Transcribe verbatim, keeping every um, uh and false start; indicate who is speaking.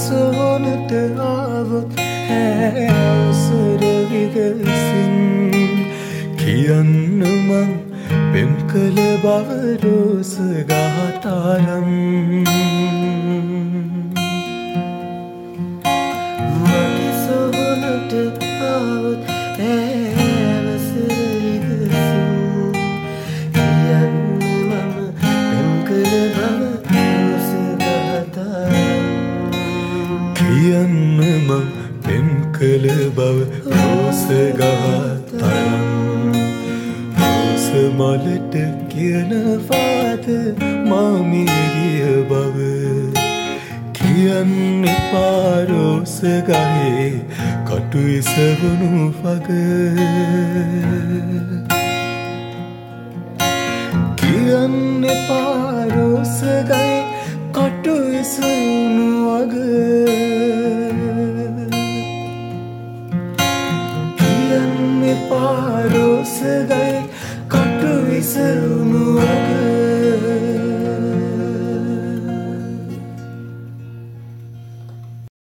Speaker 1: සොහොනට ආවොත් හැසර විගසින් කියන්න මං පෙම් කළ බව රෝස ගහතරම් මගේ සොහොනට ආවොත් හැසර විගසින් කියන්න මම පෙම් කළ බව රෝස ගහතරම් කියන්න මං පෙම් කළ බව රෝස ගහතරම් රෝස මලට කියනවාද මා මිය ගිය බව කියන්න එපා රෝස ගහේ කටු ඉසවුණු වග කියන්න එපා රෝස ගහේ කටු ඉසවුණු වග කියන්න එපා රෝස ගහේ කටු ඉසවුණු වග